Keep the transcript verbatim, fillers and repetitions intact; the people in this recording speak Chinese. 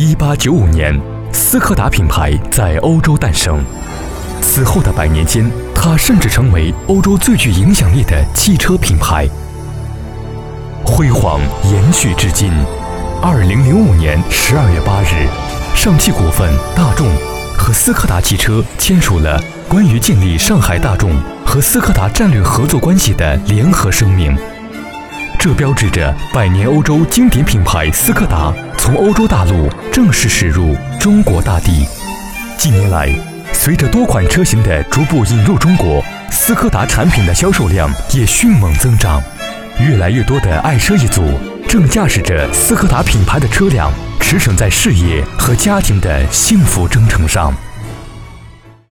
一八九五年，斯柯达品牌在欧洲诞生。此后的百年间，它甚至成为欧洲最具影响力的汽车品牌，辉煌延续至今。二零零五年十二月八日，上汽股份、大众和斯柯达汽车签署了关于建立上海大众和斯柯达战略合作关系的联合声明。这标志着百年欧洲经典品牌斯柯达从欧洲大陆正式驶入中国大地。近年来，随着多款车型的逐步引入中国，斯柯达产品的销售量也迅猛增长。越来越多的爱车一族正驾驶着斯柯达品牌的车辆，驰骋在事业和家庭的幸福征程上。